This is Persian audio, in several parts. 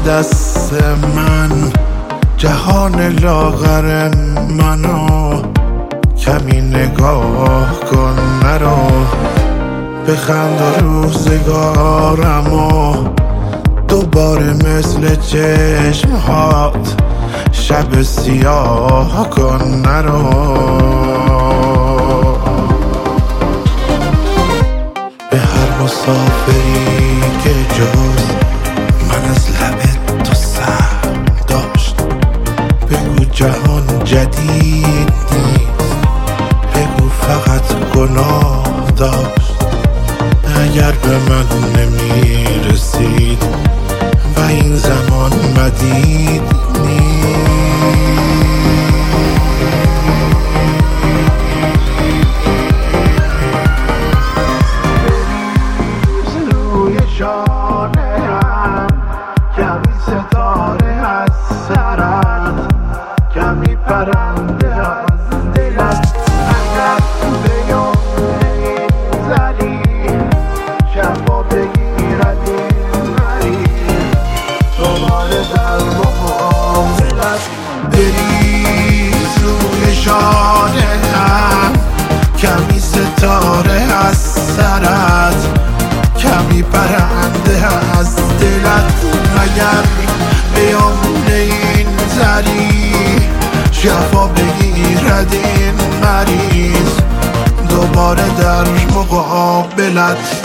دست من جهان لاغر منو کمی نگاه کن مرا بخند و روزگارمو دوباره مثل چشمهات شب سیاه کن نرو به هر مسافری که جز من از لب تو سر داشت بگو جهان جدید نیست بگو فقط گناه داشت اگر به من نمیرسید و این زمان مدید روی شانه‌ام کمی ستاره از سرت کمی پرنده از دلت اگر به یاد این زری شبا بگیرد این مریض دوباره در مقابلت بریز روی شانه‌ام کمی ستاره از سرت کمی پرنده از دلت اگر بیامون این زری شفا بگیرد این مریض دوباره در مقابلت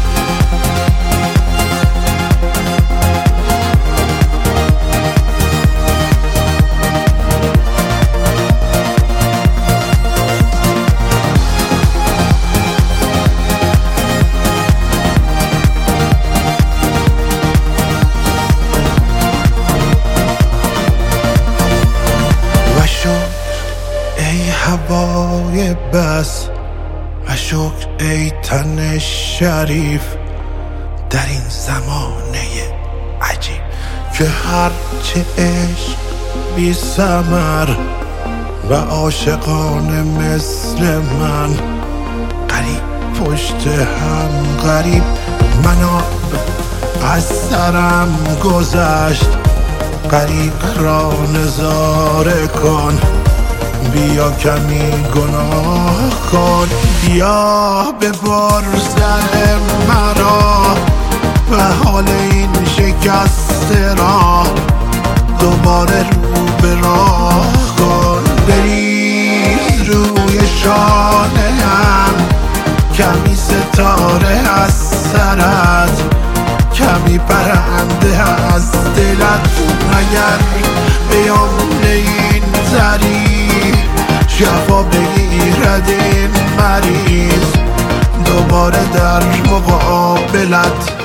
ای هوای بس و شکر ای تن شریف در این زمانه عجیب که هرچه عشق بی ثمر و عاشقانه مثل من غریب پشت هم غریب منو از سرم گذشت غریب را نظاره کن بیا کمی گناه کن بیا ببر سر مرا و حال این شکسته را دوباره رو به راه کن بریز روی شانه‌ام کمی ستاره از سرت کمی پرنده از دلت اگر بیامون این زری شفا بگیرد این مریض دوباره در مقابلت